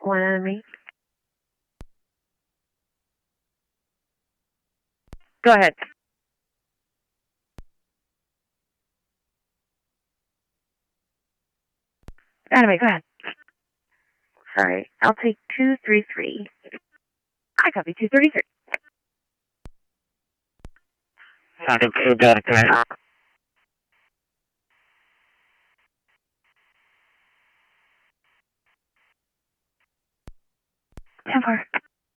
One enemy. Go ahead. Enemy, go ahead. Sorry. I'll take 233. I copy 233. Sounded too good, correct? 10-4.